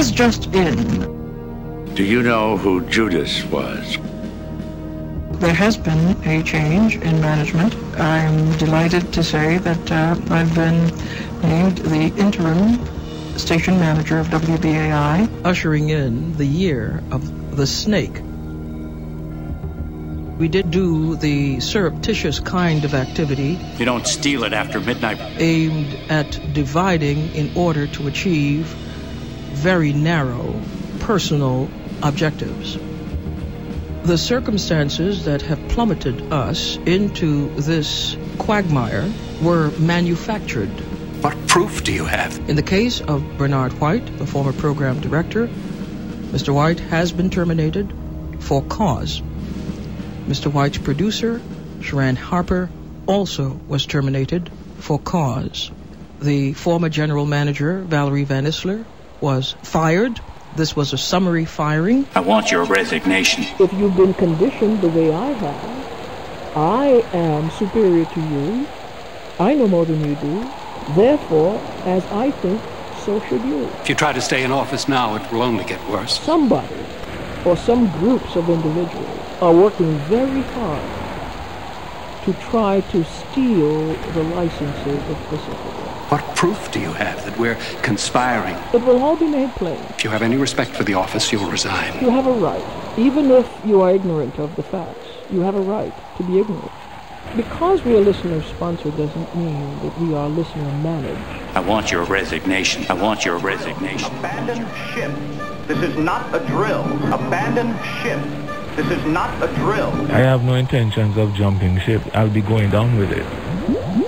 has just in. Do you know who Judas was? There has been a change in management. I'm delighted to say that I've been named the interim station manager of WBAI. Ushering in the year of the snake. We did do the surreptitious kind of activity. You don't steal it after midnight. Aimed at dividing in order to achieve very narrow personal objectives. The circumstances that have plummeted us into this quagmire were manufactured. What proof do you have? In the case of Bernard White, the former program director, Mr. White has been terminated for cause. Mr. White's producer, Sharan Harper, also was terminated for cause. The former general manager, Valerie Van Isler, was fired. This was a summary firing. I want your resignation. If you've been conditioned the way I have, I am superior to you. I know more than you do. Therefore, as I think, so should you. If you try to stay in office now, it will only get worse. Somebody, or some groups of individuals, are working very hard to try to steal the licenses of Pacific. What proof do you have that we're conspiring? It will all be made plain. If you have any respect for the office, you'll resign. You have a right. Even if you are ignorant of the facts, you have a right to be ignorant. Because we are listener-sponsored doesn't mean that we are listener-managed. I want your resignation. I want your resignation. Abandon ship. This is not a drill. Abandon ship. This is not a drill. I have no intentions of jumping ship. I'll be going down with it.